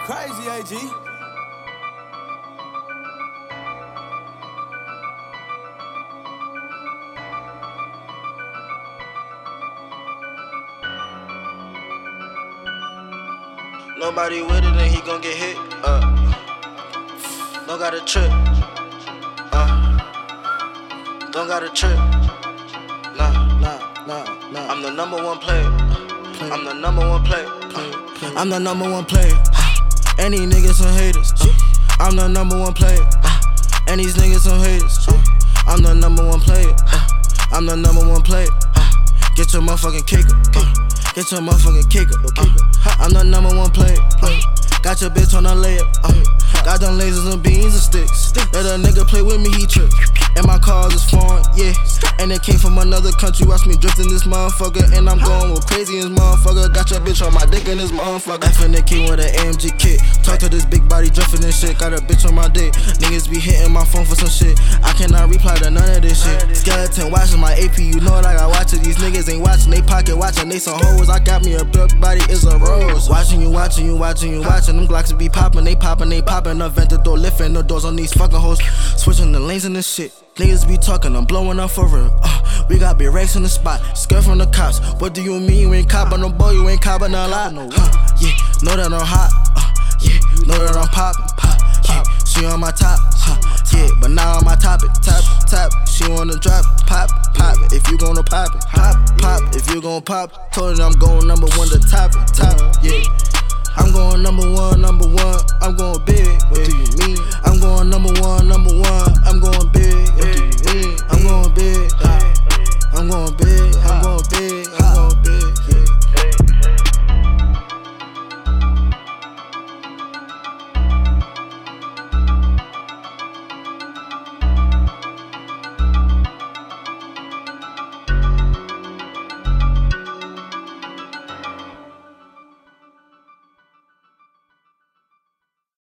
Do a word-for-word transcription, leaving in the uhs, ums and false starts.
Crazy, A G. Nobody with it, then he gon' get hit. Uh, don't got a trip. Uh, don't got a trip. Nah, nah, nah, nah. I'm the number one player. Play. I'm the number one player. Play. Play. I'm the number one player. And these niggas some haters. Uh, I'm the number one player. Uh, and these niggas some haters. Uh, I'm the number one player. Uh, I'm the number one player. Uh, get your motherfucking cake up. Uh, Get your motherfucking kick up. Uh, I'm the number one player. Uh, got your bitch on a layup. Uh, got them lasers and beans and sticks. Let a nigga play with me, he trip. And my cars is foreign, yeah. And it came from another country. Watch me drifting this motherfucker. And I'm going with crazy as motherfucker. Got your bitch on my dick in this motherfucker. F in the king with an A M G kit. Talk to this big body drifting and shit. Got a bitch on my dick. Niggas be hitting my phone for some shit. I cannot reply to none of this shit. Skeleton watching my A P. You know that I got watching. These niggas ain't watching. They pocket watching. They some hoes. I got me a big body. It's a rose. Watching you, watching you, watching you, watching. Them Glocks be popping. They popping. They popping. Up vent the door. Lifting the doors on these fucking hoes. Switching the lanes and this shit. Niggas be talking, I'm blowing up for real. Uh, we got big racks in the spot, skirt from the cops. What do you mean you ain't coppin' no boy, you ain't coppin' a lot? Uh, yeah, know that I'm hot. Uh, yeah, know that I'm poppin'. Uh, yeah, she on my top. Uh, yeah, but now on my topic. Tap, tap, she wanna drop. Pop, pop it. If you gonna pop it, pop, pop. If you gon' pop, told her I'm going number one to top it, top. Yeah, I'm going number one, number one. I'm going big.